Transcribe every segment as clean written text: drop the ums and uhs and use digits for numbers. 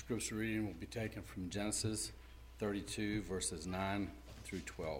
Scripture reading will be taken from Genesis 32, verses 9 through 12.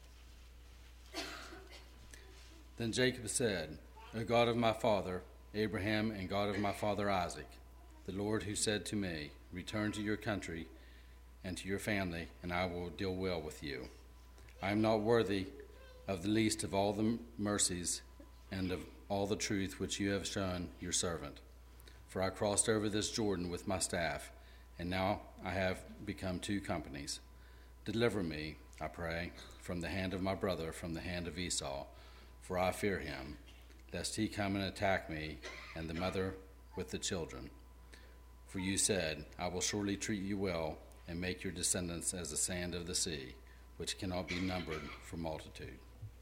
Then Jacob said, O God of my father Abraham and God of my father Isaac, the Lord who said to me, Return to your country and to your family, and I will deal well with you. I am not worthy of the least of all the mercies and of all the truth which you have shown your servant. For I crossed over this Jordan with my staff, and now I have become two companies. Deliver me, I pray, from the hand of my brother, from the hand of Esau, for I fear him, lest he come and attack me and the mother with the children. For you said, I will surely treat you well and make your descendants as the sand of the sea, which cannot be numbered for multitude.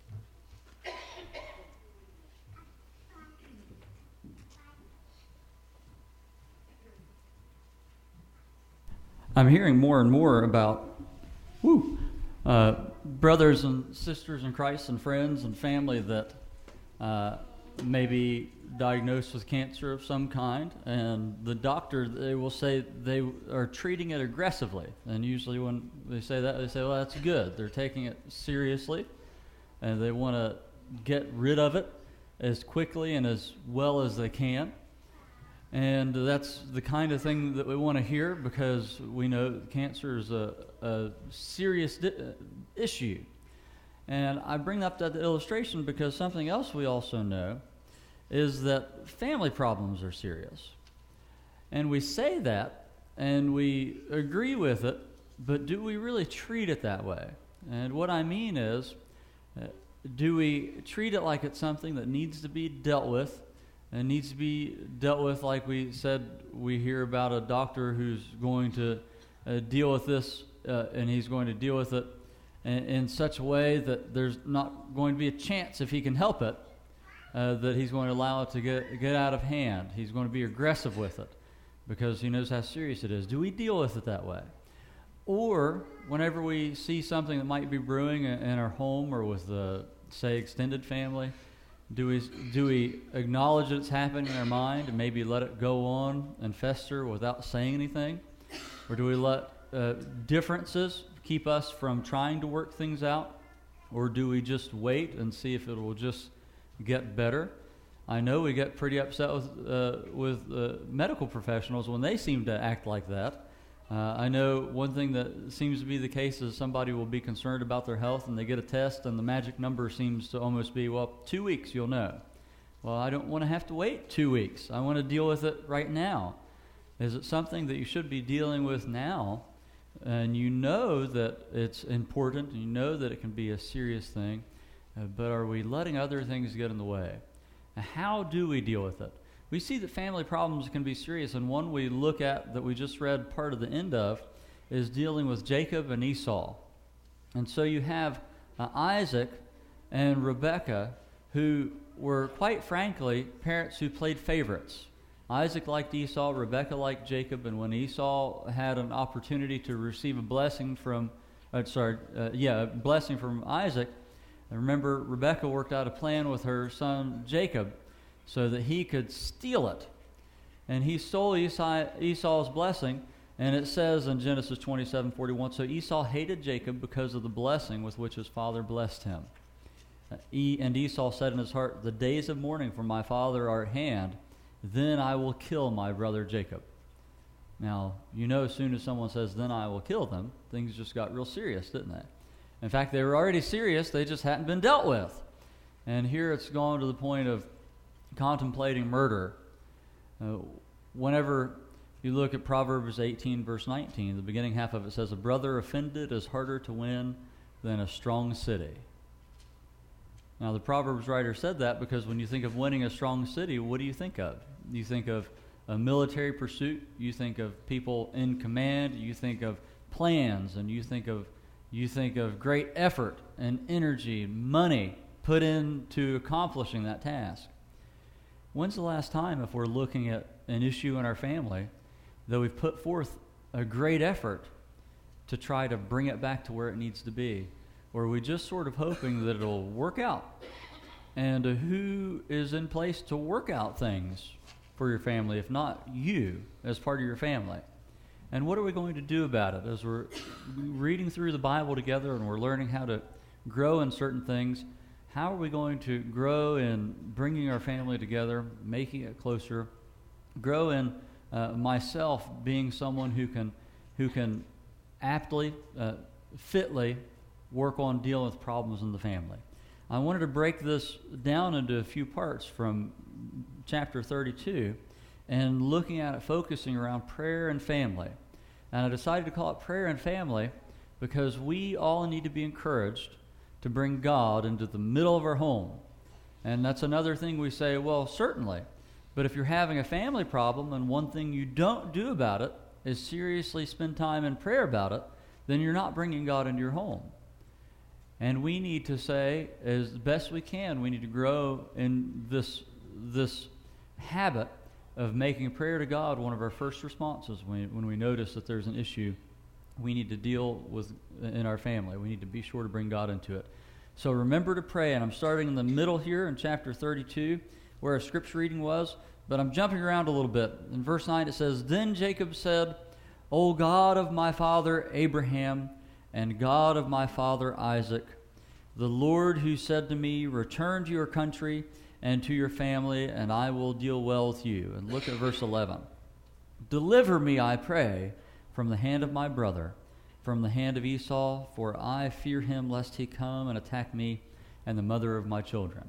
I'm hearing more and more about brothers and sisters in Christ and friends and family that may be diagnosed with cancer of some kind, and the doctor, they will say they are treating it aggressively. And usually when they say that, they say, well, that's good. They're taking it seriously, and they want to get rid of it as quickly and as well as they can. And that's the kind of thing that we want to hear, because we know cancer is a serious issue. And I bring up that illustration because something else we also know is that family problems are serious. And we say that, and we agree with it, but do we really treat it that way? And what I mean is, do we treat it like it's something that needs to be dealt with? And needs to be dealt with, like we said, we hear about a doctor who's going to deal with this, and he's going to deal with it in such a way that there's not going to be a chance, if he can help it, that he's going to allow it to get out of hand. He's going to be aggressive with it because he knows how serious it is. Do we deal with it that way? Or whenever we see something that might be brewing in our home or with the, say, extended family, do we acknowledge that it's happening in our mind and maybe let it go on and fester without saying anything? Or do we let differences keep us from trying to work things out? Or do we just wait and see if it will just get better? I know we get pretty upset with medical professionals when they seem to act like that. I know one thing that seems to be the case is somebody will be concerned about their health and they get a test and the magic number seems to almost be, 2 weeks you'll know. Well, I don't want to have to wait 2 weeks. I want to deal with it right now. Is it something that you should be dealing with now, and you know that it's important and you know that it can be a serious thing, but are we letting other things get in the way? How do we deal with it? We see that family problems can be serious, and one we look at that we just read part of the end of is dealing with Jacob and Esau. And so you have Isaac and Rebekah, who were, quite frankly, parents who played favorites. Isaac liked Esau, Rebekah liked Jacob, and when Esau had an opportunity to receive a blessing from Isaac, remember Rebekah worked out a plan with her son Jacob so that he could steal it. And he stole Esau's blessing, and it says in Genesis 27:41, so Esau hated Jacob because of the blessing with which his father blessed him. And Esau said in his heart, the days of mourning for my father are at hand, then I will kill my brother Jacob. Now, as soon as someone says, then I will kill them, things just got real serious, didn't they? In fact, they were already serious, they just hadn't been dealt with. And here it's gone to the point of contemplating murder. Whenever you look at Proverbs 18, verse 19, the beginning half of it says, a brother offended is harder to win than a strong city. Now, the Proverbs writer said that because when you think of winning a strong city, what do you think of? You think of a military pursuit, you think of people in command, you think of plans, and you think of great effort and energy and money put into accomplishing that task. When's the last time, if we're looking at an issue in our family, that we've put forth a great effort to try to bring it back to where it needs to be? Or are we just sort of hoping that it'll work out? And who is in place to work out things for your family, if not you as part of your family? And what are we going to do about it? As we're reading through the Bible together and we're learning how to grow in certain things, how are we going to grow in bringing our family together, making it closer, grow in myself being someone who can aptly, fitly work on dealing with problems in the family? I wanted to break this down into a few parts from chapter 32 and looking at it, focusing around prayer and family. And I decided to call it prayer and family because we all need to be encouraged to bring God into the middle of our home. And that's another thing we say, well, certainly. But if you're having a family problem and one thing you don't do about it is seriously spend time in prayer about it, then you're not bringing God into your home. And we need to say, as best we can, we need to grow in this habit of making prayer to God one of our first responses when we notice that there's an issue we need to deal with in our family. We need to be sure to bring God into it. So remember to pray, and I'm starting in the middle here in chapter 32, where our scripture reading was, but I'm jumping around a little bit. In verse 9 it says, "Then Jacob said, O God of my father Abraham, and God of my father Isaac, the Lord who said to me, return to your country and to your family, and I will deal well with you." And look at verse 11. "Deliver me, I pray, from the hand of my brother, from the hand of Esau, for I fear him lest he come and attack me and the mother of my children."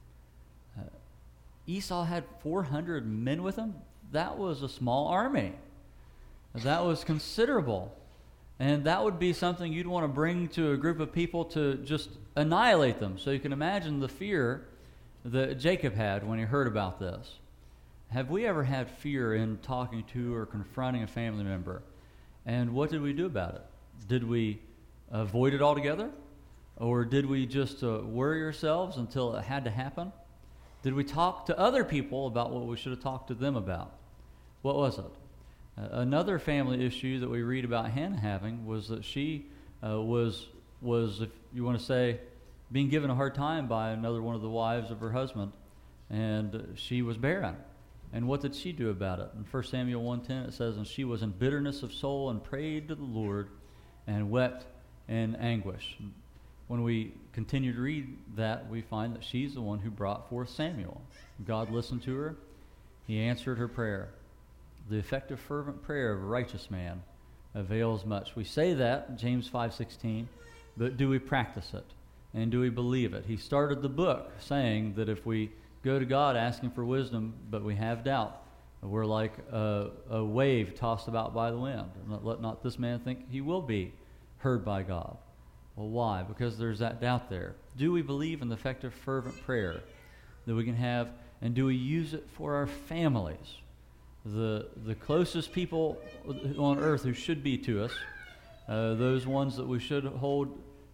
Esau had 400 men with him. That was a small army. That was considerable. And that would be something you'd want to bring to a group of people to just annihilate them. So you can imagine the fear that Jacob had when he heard about this. Have we ever had fear in talking to or confronting a family member? And what did we do about it? Did we avoid it altogether? Or did we just worry ourselves until it had to happen? Did we talk to other people about what we should have talked to them about? What was it? Another family issue that we read about Hannah having was that she was, if you want to say, being given a hard time by another one of the wives of her husband, and she was barren. And what did she do about it? In 1 Samuel 1:10 it says, "And she was in bitterness of soul and prayed to the Lord and wept in anguish." When we continue to read that, we find that she's the one who brought forth Samuel. God listened to her. He answered her prayer. The effective, fervent prayer of a righteous man avails much. We say that, James 5:16, but do we practice it? And do we believe it? He started the book saying that if we go to God asking for wisdom, but we have doubt, we're like a wave tossed about by the wind. Let not this man think he will be heard by God. Well, why? Because there's that doubt there. Do we believe in the effective, fervent prayer that we can have, and do we use it for our families? The closest people on earth who should be to us, those ones that we should hold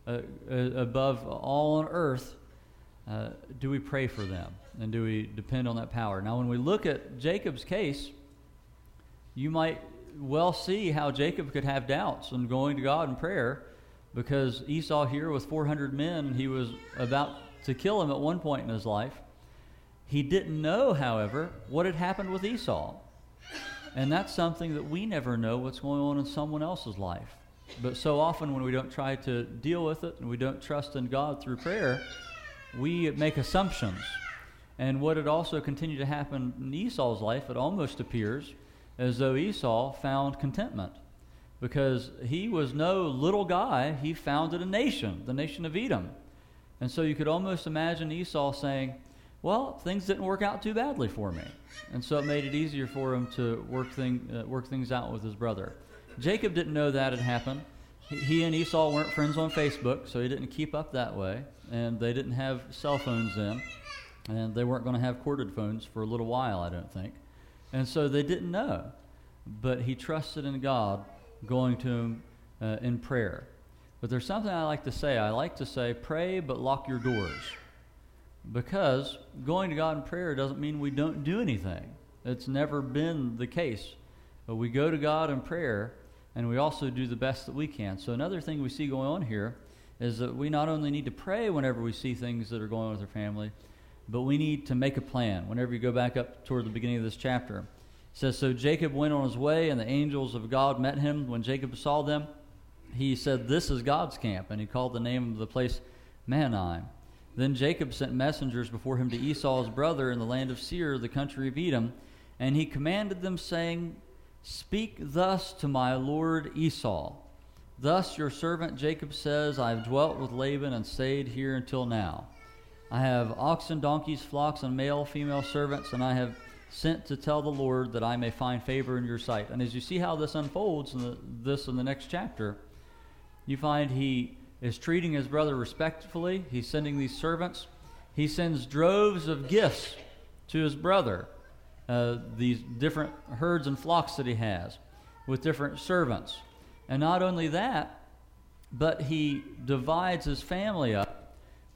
above all on earth, do we pray for them? And do we depend on that power? Now, when we look at Jacob's case, you might well see how Jacob could have doubts in going to God in prayer, because Esau here with 400 men, he was about to kill him at one point in his life. He didn't know, however, what had happened with Esau. And that's something that we never know what's going on in someone else's life. But so often when we don't try to deal with it and we don't trust in God through prayer, we make assumptions. And what had also continued to happen in Esau's life, it almost appears as though Esau found contentment, because he was no little guy. He founded a nation, the nation of Edom. And so you could almost imagine Esau saying, well, things didn't work out too badly for me. And so it made it easier for him to work things out with his brother. Jacob didn't know that had happened. He and Esau weren't friends on Facebook, so he didn't keep up that way. And they didn't have cell phones then. And they weren't going to have corded phones for a little while, I don't think. And so they didn't know. But he trusted in God, going to him in prayer. But there's something I like to say. I like to say, pray, but lock your doors. Because going to God in prayer doesn't mean we don't do anything. It's never been the case. But we go to God in prayer, and we also do the best that we can. So another thing we see going on here is that we not only need to pray whenever we see things that are going on with our family, but we need to make a plan. Whenever you go back up toward the beginning of this chapter, it says, so Jacob went on his way, and the angels of God met him. When Jacob saw them, he said, this is God's camp, and he called the name of the place Mahanaim. Then Jacob sent messengers before him to Esau his brother in the land of Seir, the country of Edom, and he commanded them, saying, speak thus to my lord Esau. Thus your servant Jacob says, I have dwelt with Laban and stayed here until now. I have oxen, donkeys, flocks, and male, female servants, and I have sent to tell the Lord that I may find favor in your sight. And as you see how this unfolds in the next chapter, you find he is treating his brother respectfully. He's sending these servants. He sends droves of gifts to his brother, these different herds and flocks that he has with different servants. And not only that, but he divides his family up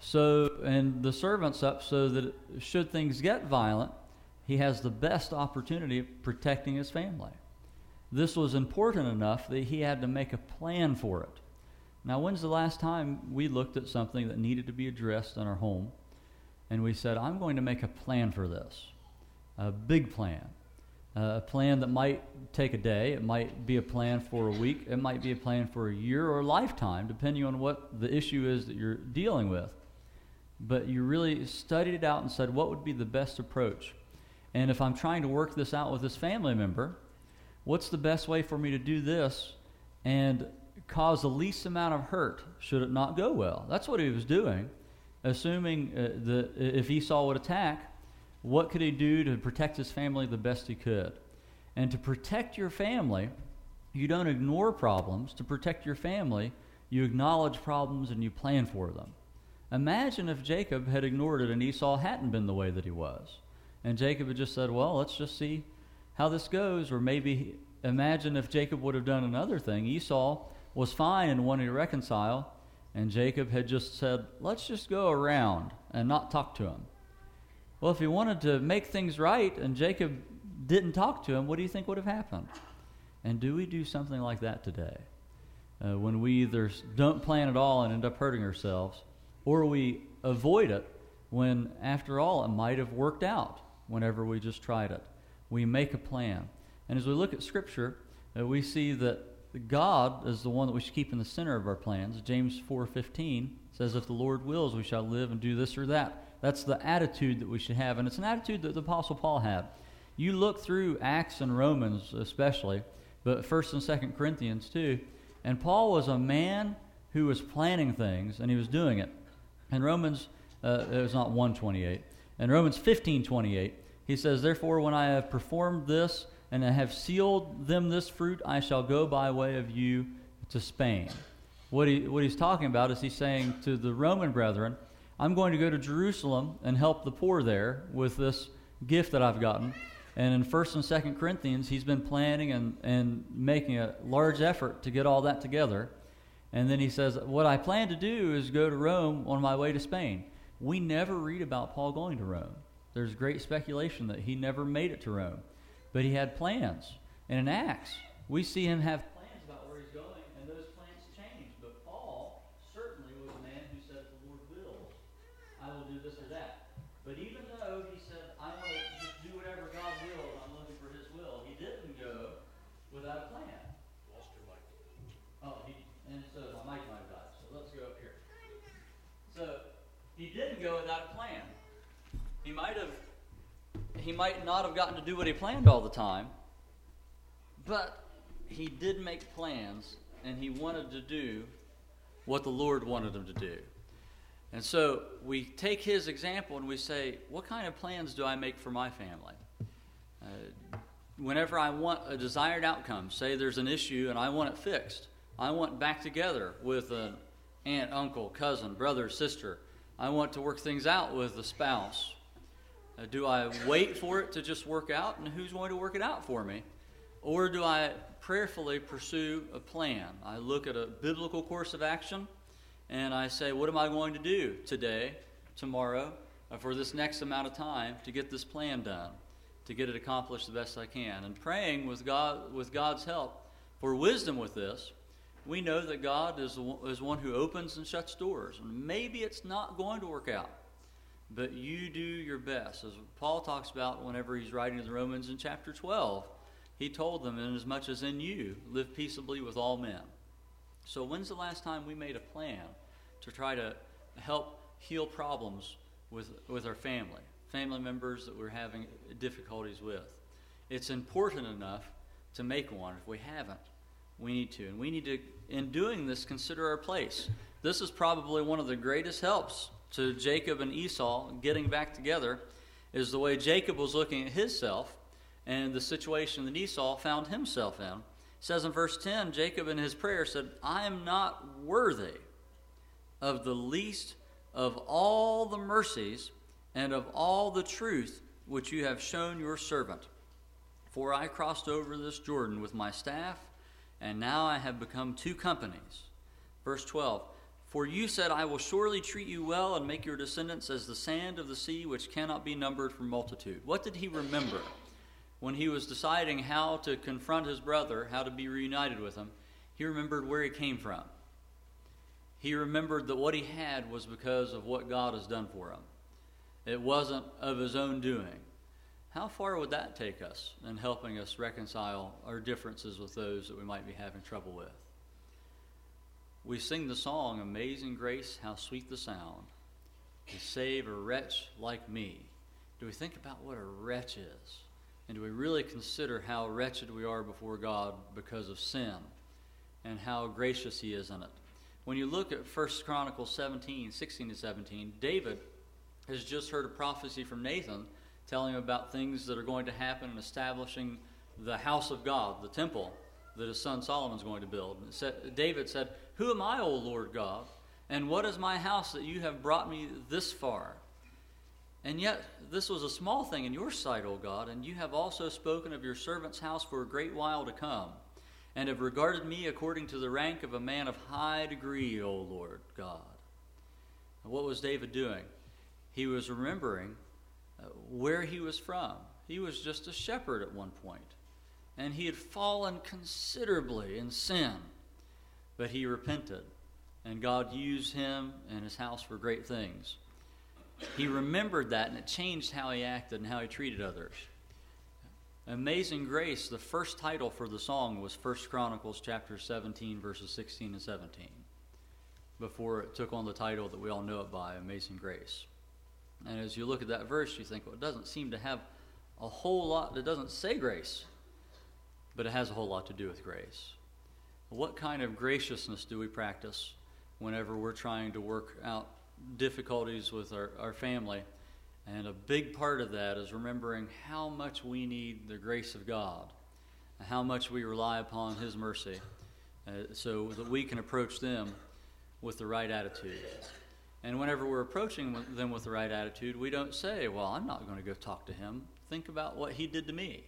and the servants up so that should things get violent, he has the best opportunity of protecting his family. This was important enough that he had to make a plan for it. Now, when's the last time we looked at something that needed to be addressed in our home and we said, I'm going to make a plan for this, a big plan, a plan that might take a day, it might be a plan for a week, it might be a plan for a year or a lifetime, depending on what the issue is that you're dealing with. But you really studied it out and said, what would be the best approach? And if I'm trying to work this out with this family member, what's the best way for me to do this and cause the least amount of hurt should it not go well? That's what he was doing, assuming that if Esau would attack, what could he do to protect his family the best he could? And to protect your family, you don't ignore problems. To protect your family, you acknowledge problems and you plan for them. Imagine if Jacob had ignored it and Esau hadn't been the way that he was. And Jacob had just said, well, let's just see how this goes. Or maybe imagine if Jacob would have done another thing. Esau was fine and wanted to reconcile, and Jacob had just said, let's just go around and not talk to him. Well, if he wanted to make things right and Jacob didn't talk to him, what do you think would have happened? And do we do something like that today? When we either don't plan at all and end up hurting ourselves, or we avoid it when, after all, it might have worked out whenever we just tried it. We make a plan. And as we look at Scripture, we see that God is the one that we should keep in the center of our plans. James 4:15 says, if the Lord wills, we shall live and do this or that. That's the attitude that we should have, and it's an attitude that the Apostle Paul had. You look through Acts and Romans especially, but 1st and 2nd Corinthians too, and Paul was a man who was planning things, and he was doing it. In Romans, it was not 1:28. In Romans 15:28, he says, therefore, when I have performed this, and I have sealed them this fruit, I shall go by way of you to Spain. What he's talking about is he's saying to the Roman brethren, I'm going to go to Jerusalem and help the poor there with this gift that I've gotten. And in 1st and 2nd Corinthians, he's been planning and making a large effort to get all that together. And then he says, what I plan to do is go to Rome on my way to Spain. We never read about Paul going to Rome. There's great speculation that he never made it to Rome. But he had plans. And in Acts, we see him have plans about where he's going, and those plans change. But Paul certainly was a man who said, if the Lord wills, I will do this or that. But even though he said, I want to just do whatever God wills, I'm looking for his will, he didn't go without a plan. Lost your mic. And so my mic might have died, so let's go up here. So he didn't go without a plan. He might not have gotten to do what he planned all the time, but he did make plans, and he wanted to do what the Lord wanted him to do. And so we take his example and we say, what kind of plans do I make for my family? Whenever I want a desired outcome, say there's an issue and I want it fixed, I want back together with an aunt, uncle, cousin, brother, sister, I want to work things out with a spouse. Do I wait for it to just work out, and who's going to work it out for me? Or do I prayerfully pursue a plan? I look at a biblical course of action, and I say, what am I going to do today, tomorrow, for this next amount of time to get this plan done, to get it accomplished the best I can? And praying with God's help for wisdom with this, we know that God is one who opens and shuts doors. And maybe it's not going to work out. but you do your best. As Paul talks about whenever he's writing to the Romans in chapter 12, he told them, inasmuch as in you, live peaceably with all men. So when's the last time we made a plan to try to help heal problems with our family members that we're having difficulties with? It's important enough to make one. If we haven't, we need to. And we need to, in doing this, consider our place. This is probably one of the greatest helps to Jacob and Esau getting back together, is the way Jacob was looking at himself and the situation that Esau found himself in. It says in verse 10, Jacob in his prayer said, I am not worthy of the least of all the mercies and of all the truth which you have shown your servant. For I crossed over this Jordan with my staff, and now I have become two companies. Verse 12, for you said, I will surely treat you well and make your descendants as the sand of the sea, which cannot be numbered for multitude. What did he remember when he was deciding how to confront his brother, how to be reunited with him? He remembered where he came from. He remembered that what he had was because of what God has done for him. It wasn't of his own doing. How far would that take us in helping us reconcile our differences with those that we might be having trouble with? We sing the song, Amazing Grace, how sweet the sound, to save a wretch like me. Do we think about what a wretch is? And do we really consider how wretched we are before God because of sin and how gracious he is in it? When you look at 1 Chronicles 17, 16 to 17, David has just heard a prophecy from Nathan telling him about things that are going to happen in establishing the house of God, the temple that his son Solomon's going to build. David said, who am I, O Lord God, and what is my house that you have brought me this far? And yet this was a small thing in your sight, O God, and you have also spoken of your servant's house for a great while to come, and have regarded me according to the rank of a man of high degree, O Lord God. And what was David doing? He was remembering where he was from. He was just a shepherd at one point, and he had fallen considerably in sin, but he repented, and God used him and his house for great things. He remembered that, and it changed how he acted and how he treated others. Amazing Grace, the first title for the song was 1 Chronicles chapter 17, verses 16 and 17, before it took on the title that we all know it by, Amazing Grace. And as you look at that verse, you think, well, it doesn't seem to have a whole lot, it doesn't say grace, but it has a whole lot to do with grace. What kind of graciousness do we practice whenever we're trying to work out difficulties with our family? And a big part of that is remembering how much we need the grace of God, and how much we rely upon his mercy, so that we can approach them with the right attitude. And whenever we're approaching them with the right attitude, we don't say, well, I'm not going to go talk to him. Think about what he did to me.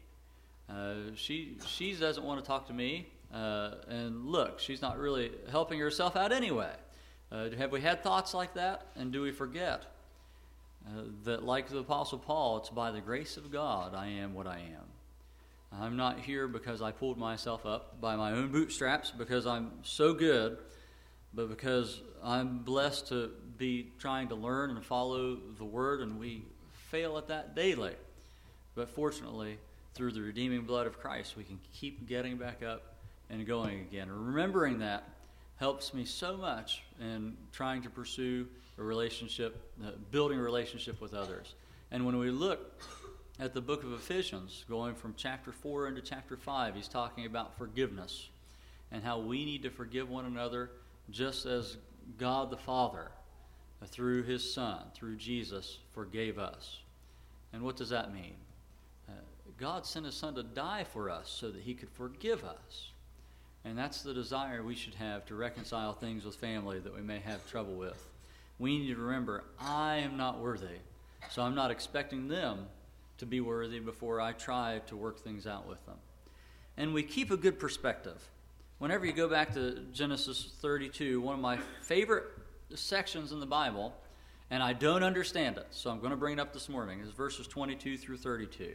She doesn't want to talk to me, and look, she's not really helping herself out anyway. Have we had thoughts like that? And do we forget that, like the Apostle Paul, it's by the grace of God I am what I am. I'm not here because I pulled myself up by my own bootstraps, because I'm so good, but because I'm blessed to be trying to learn and follow the Word, and we fail at that daily. But fortunately, through the redeeming blood of Christ, we can keep getting back up and going again. Remembering that helps me so much in trying to pursue a relationship, building a relationship with others. And when we look at the book of Ephesians, going from chapter 4 into chapter 5, he's talking about forgiveness and how we need to forgive one another just as God the Father, through his Son, through Jesus, forgave us. And what does that mean? God sent his Son to die for us so that he could forgive us. And that's the desire we should have to reconcile things with family that we may have trouble with. We need to remember, I am not worthy, so I'm not expecting them to be worthy before I try to work things out with them. And we keep a good perspective. Whenever you go back to Genesis 32, one of my favorite sections in the Bible, and I don't understand it, so I'm going to bring it up this morning, is verses 22 through 32.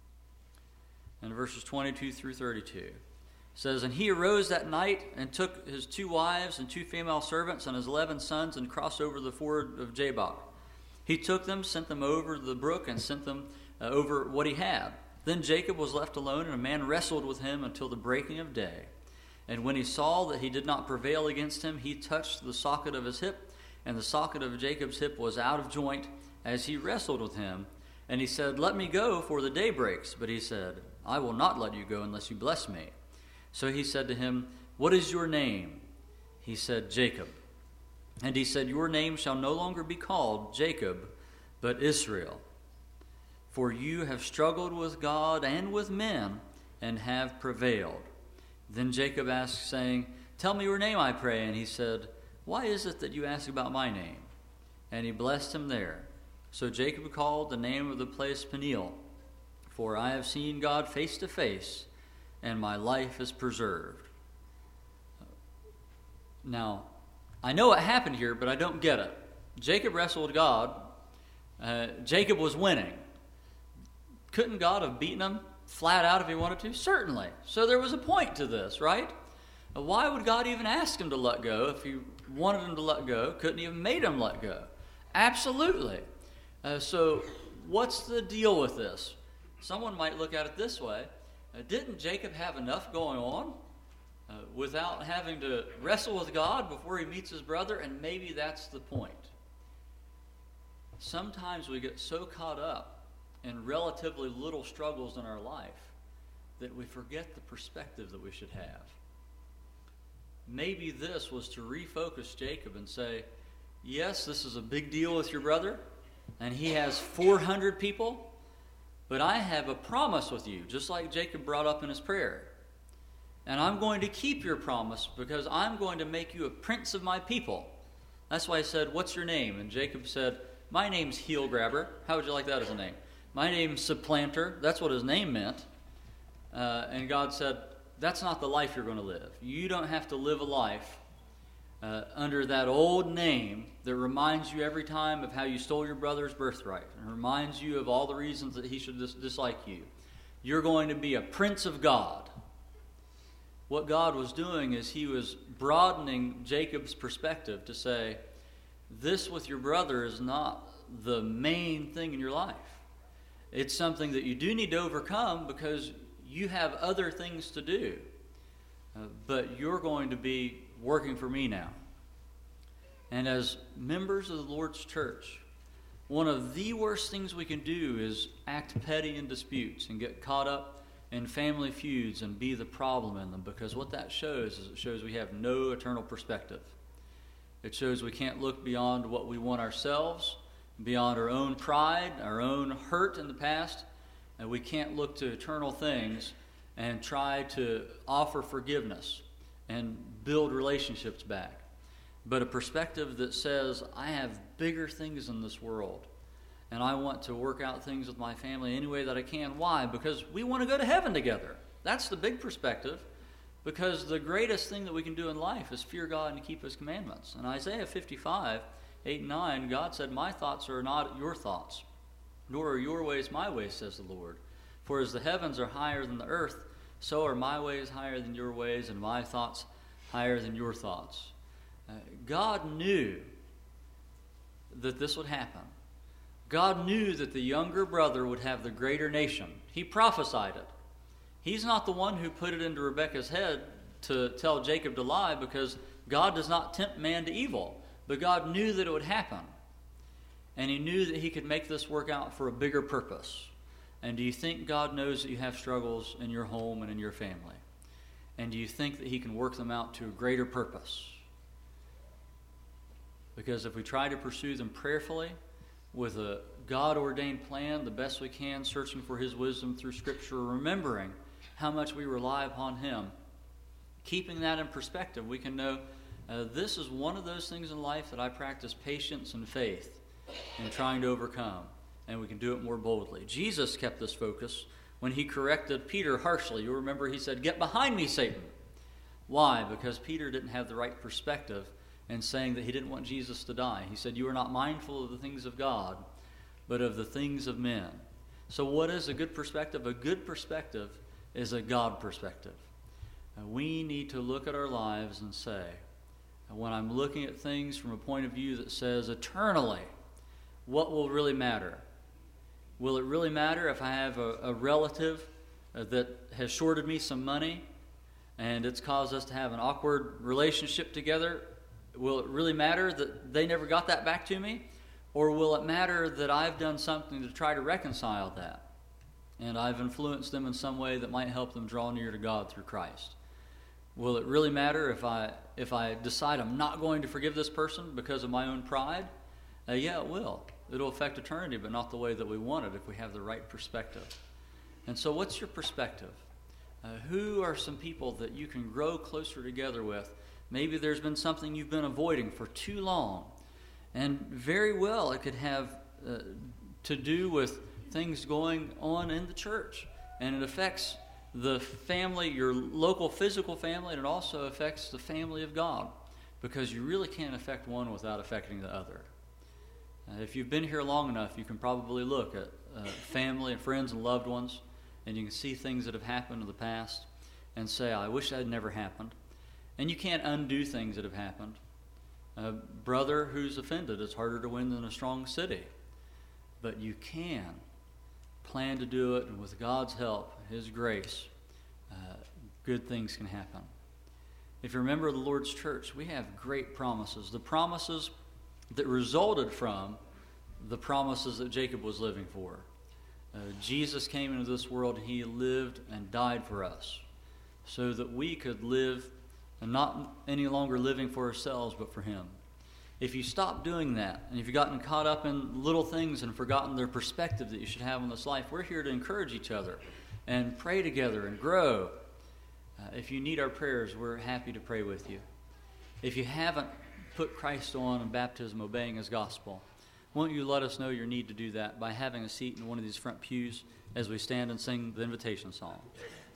And verses 22 through 32 says, and he arose that night and took his 2 wives and 2 female servants and his 11 sons and crossed over the ford of Jabbok. He took them, sent them over the brook, and sent them over what he had. Then Jacob was left alone, and a man wrestled with him until the breaking of day. And when he saw that he did not prevail against him, he touched the socket of his hip, and the socket of Jacob's hip was out of joint as he wrestled with him. And he said, "Let me go, for the day breaks." But he said, "I will not let you go unless you bless me." So he said to him, "What is your name?" He said, "Jacob." And he said, "Your name shall no longer be called Jacob, but Israel. For you have struggled with God and with men, and have prevailed." Then Jacob asked, saying, "Tell me your name, I pray." And he said, "Why is it that you ask about my name?" And he blessed him there. So Jacob called the name of the place Peniel, for I have seen God face to face, and my life is preserved. Now, I know what happened here, but I don't get it. Jacob wrestled God. Jacob was winning. Couldn't God have beaten him flat out if he wanted to? Certainly. So there was a point to this, right? Why would God even ask him to let go if he wanted him to let go? Couldn't he have made him let go? Absolutely. So what's the deal with this? Someone might look at it this way. Didn't Jacob have enough going on without having to wrestle with God before he meets his brother? And maybe that's the point. Sometimes we get so caught up in relatively little struggles in our life that we forget the perspective that we should have. Maybe this was to refocus Jacob and say, yes, this is a big deal with your brother, and he has 400 people, but I have a promise with you, just like Jacob brought up in his prayer. And I'm going to keep your promise because I'm going to make you a prince of my people. That's why I said, "What's your name?" And Jacob said, "My name's Heel Grabber." How would you like that as a name? "My name's Supplanter." That's what his name meant. And God said, "That's not the life you're going to live. You don't have to live a life under that old name that reminds you every time of how you stole your brother's birthright and reminds you of all the reasons that he should dislike you. You're going to be a prince of God." What God was doing is he was broadening Jacob's perspective to say, this with your brother is not the main thing in your life. It's something that you do need to overcome because you have other things to do. But you're going to be working for me now. And as members of the Lord's church, one of the worst things we can do is act petty in disputes and get caught up in family feuds and be the problem in them, because what that shows is it shows we have no eternal perspective. It shows we can't look beyond what we want ourselves, beyond our own pride, our own hurt in the past, and we can't look to eternal things and try to offer forgiveness and build relationships back. But a perspective that says, I have bigger things in this world, and I want to work out things with my family any way that I can. Why? Because we want to go to heaven together. That's the big perspective, because the greatest thing that we can do in life is fear God and keep His commandments. In Isaiah 55, 8 and 9, God said, "My thoughts are not your thoughts, nor are your ways my ways, says the Lord. For as the heavens are higher than the earth, so are my ways higher than your ways, and my thoughts higher than your thoughts." God knew that this would happen. God knew that the younger brother would have the greater nation. He prophesied it. He's not the one who put it into Rebekah's head to tell Jacob to lie, because God does not tempt man to evil. But God knew that it would happen. And He knew that He could make this work out for a bigger purpose. And do you think God knows that you have struggles in your home and in your family? And do you think that He can work them out to a greater purpose? Because if we try to pursue them prayerfully, with a God-ordained plan, the best we can, searching for His wisdom through Scripture, remembering how much we rely upon Him, keeping that in perspective, we can know this is one of those things in life that I practice patience and faith in trying to overcome, and we can do it more boldly. Jesus kept this focus when He corrected Peter harshly. You'll remember He said, "Get behind me, Satan." Why? Because Peter didn't have the right perspective and saying that he didn't want Jesus to die. He said, "You are not mindful of the things of God, but of the things of men." So what is a good perspective? A good perspective is a God perspective. We need to look at our lives and say, when I'm looking at things from a point of view that says eternally, what will really matter? Will it really matter if I have a relative that has shorted me some money and it's caused us to have an awkward relationship together? Will it really matter that they never got that back to me? Or will it matter that I've done something to try to reconcile that? And I've influenced them in some way that might help them draw near to God through Christ. Will it really matter if I decide I'm not going to forgive this person because of my own pride? Yeah, it will. It'll affect eternity, but not the way that we want it if we have the right perspective. And so what's your perspective? Who are some people that you can grow closer together with? Maybe there's been something you've been avoiding for too long. And very well it could have to do with things going on in the church. And it affects the family, your local physical family, and it also affects the family of God, because you really can't affect one without affecting the other. If you've been here long enough, you can probably look at family and friends and loved ones, and you can see things that have happened in the past and say, I wish that had never happened. And you can't undo things that have happened. A brother who's offended is harder to win than a strong city. But you can plan to do it, and with God's help, His grace, good things can happen. If you're a member of the Lord's church, we have great promises. The promises that resulted from the promises that Jacob was living for. Jesus came into this world, and He lived and died for us so that we could live, and not any longer living for ourselves, but for Him. If you stop doing that, and if you've gotten caught up in little things and forgotten their perspective that you should have on this life, we're here to encourage each other and pray together and grow. If you need our prayers, we're happy to pray with you. If you haven't put Christ on in baptism, obeying His gospel, won't you let us know your need to do that by having a seat in one of these front pews as we stand and sing the invitation song?